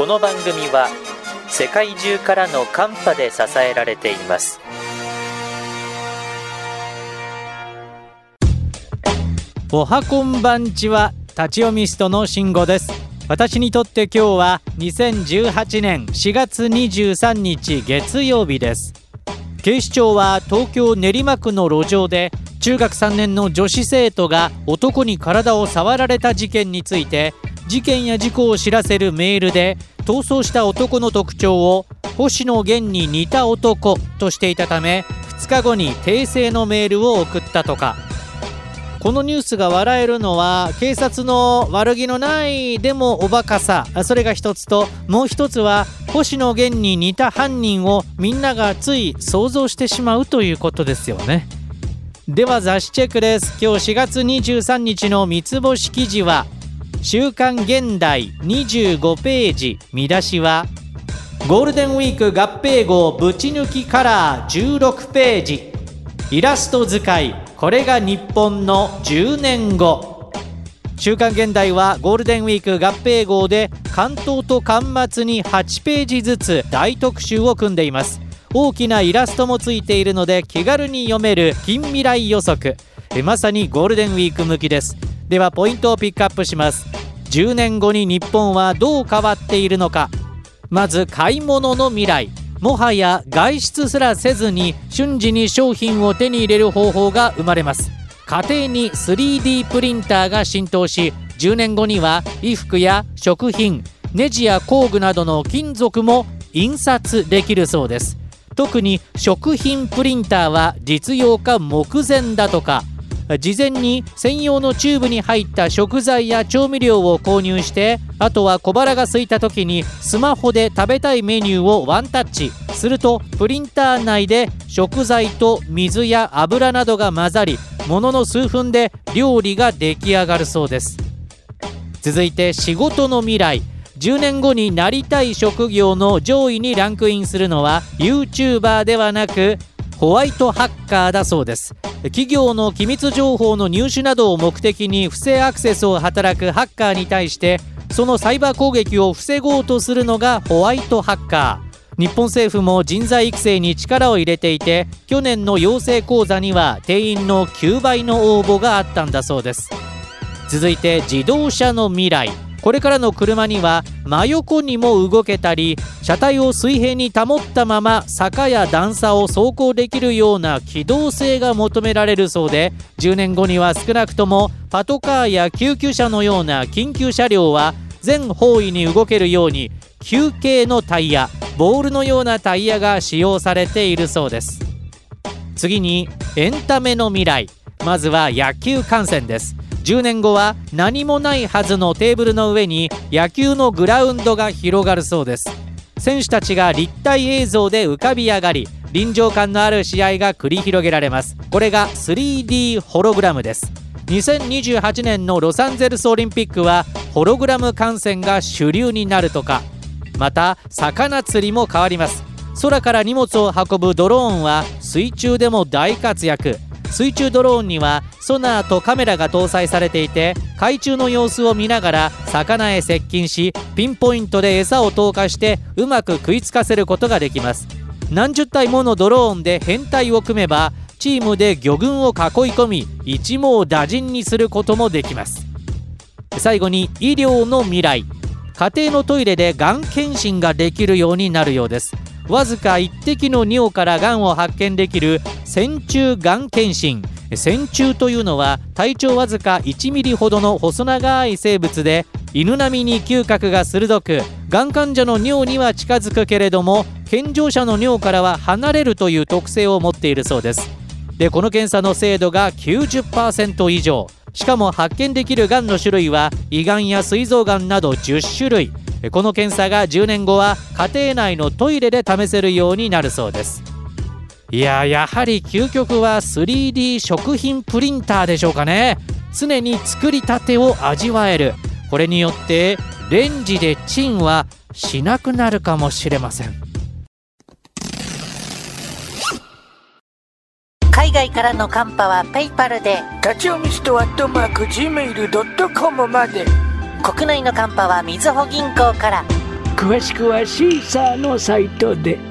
この番組は世界中からのカンパで支えられています。 おはこんばんちは、立ち読みストの慎吾です。私にとって今日は2018年4月23日月曜日です。警視庁は東京練馬区の路上で中学3年の女子生徒が男に体を触られた事件について、事件や事故を知らせるメールで逃走した男の特徴を星野源に似た男としていたため、2日後に訂正のメールを送ったとか。このニュースが笑えるのは、警察の悪気のないでもおバカさ、それが一つと、もう一つは星野源に似た犯人をみんながつい想像してしまうということですよね。では雑誌チェックです。今日4月23日の三つ星記事は週刊現代25ページ、見出しはゴールデンウィーク合併号ぶち抜きカラー16ページ、イラスト使い、これが日本の10年後。週刊現代はゴールデンウィーク合併号で関東と巻末に8ページずつ大特集を組んでいます。大きなイラストもついているので気軽に読める近未来予測、まさにゴールデンウィーク向きです。ではポイントをピックアップします。10年後に日本はどう変わっているのか。まず買い物の未来、もはや外出すらせずに瞬時に商品を手に入れる方法が生まれます。家庭に 3D プリンターが浸透し、10年後には衣服や食品、ネジや工具などの金属も印刷できるそうです。特に食品プリンターは実用化目前だとか。事前に専用のチューブに入った食材や調味料を購入して、あとは小腹が空いた時にスマホで食べたいメニューをワンタッチすると、プリンター内で食材と水や油などが混ざり、ものの数分で料理が出来上がるそうです。続いて仕事の未来、10年後になりたい職業の上位にランクインするのは YouTuber ではなくホワイトハッカーだそうです。企業の機密情報の入手などを目的に不正アクセスを働くハッカーに対して、そのサイバー攻撃を防ごうとするのがホワイトハッカー。日本政府も人材育成に力を入れていて、去年の養成講座には定員の9倍の応募があったんだそうです。続いて自動車の未来、これからの車には真横にも動けたり、車体を水平に保ったまま坂や段差を走行できるような機動性が求められるそうで、10年後には少なくともパトカーや救急車のような緊急車両は全方位に動けるように球形のタイヤ、ボールのようなタイヤが使用されているそうです。次にエンタメの未来、まずは野球観戦です。10年後は何もないはずのテーブルの上に野球のグラウンドが広がるそうです。選手たちが立体映像で浮かび上がり、臨場感のある試合が繰り広げられます。これが 3D ホログラムです。2028年のロサンゼルスオリンピックはホログラム観戦が主流になるとか。また魚釣りも変わります。空から荷物を運ぶドローンは水中でも大活躍。水中ドローンにはソナーとカメラが搭載されていて、海中の様子を見ながら魚へ接近し、ピンポイントで餌を投下してうまく食いつかせることができます。何十体ものドローンで編隊を組めば、チームで魚群を囲い込み一網打尽にすることもできます。最後に医療の未来、家庭のトイレでがん検診ができるようになるようです。わずか1滴の尿からがんを発見できる線虫がん検診。線虫というのは体長わずか1ミリほどの細長い生物で、犬並みに嗅覚が鋭く、がん患者の尿には近づくけれども健常者の尿からは離れるという特性を持っているそうです。で、この検査の精度が 90% 以上。しかも発見できるがんの種類は胃がんや膵臓がんなど10種類。この検査が10年後は家庭内のトイレで試せるようになるそうです。やはり究極は 3D 食品プリンターでしょうかね。常に作りたてを味わえる。これによってレンジでチンはしなくなるかもしれません。 海外からのカンパはペイパルで、 立ち読みスト@gmail.com まで。 国内のカンパはみずほ銀行から。 詳しくはシーサーのサイトで。